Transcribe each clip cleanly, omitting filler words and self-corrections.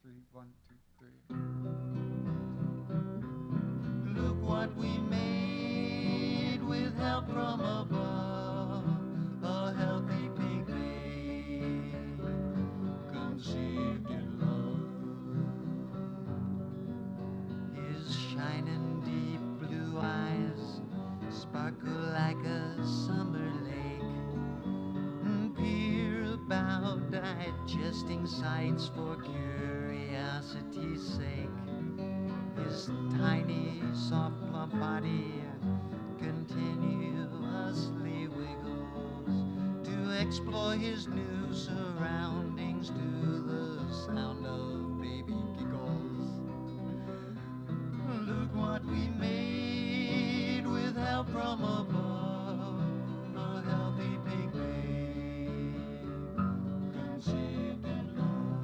three, 1, 2, 3. Look what we made with help from above. A healthy pink babe conceived in love. His shining deep blue eyes sparkle like a summer lake, and peer about digesting sights for curiosity's sake. His tiny, soft, plump body continuously wiggles to explore his new surroundings to the sound of baby giggles. Look what we made with help from above. A healthy pink babe conceived in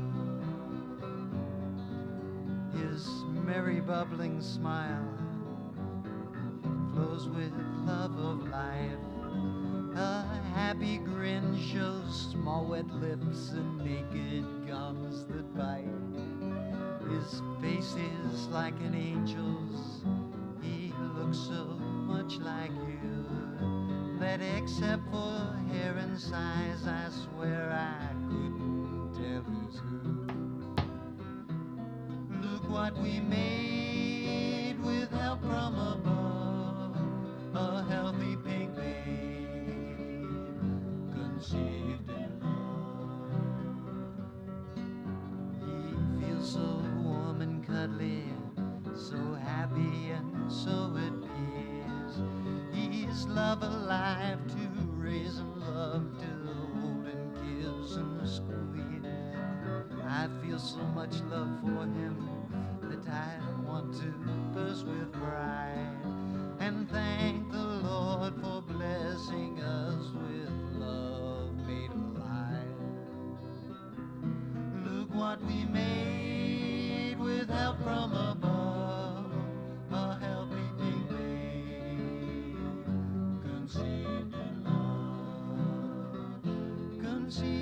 love. His merry bubbling smile flows with love of life. A happy grin shows small wet lips and naked gums that bite. His face is like an angel's. He looks so much like you that except for hair and size, I swear I couldn't tell who's who. Look what we made with help from above. A healthy pink babe conceived in love. He feels so warm and cuddly, so happy and so at peace. He's love alive to raise and love, to hold and kiss and squeeze. I feel so much love for him that I want to burst with pride and thank the Lord for blessing us with love made alive. Look what we made with help from above. A healthy pink babe conceived in love. Conceived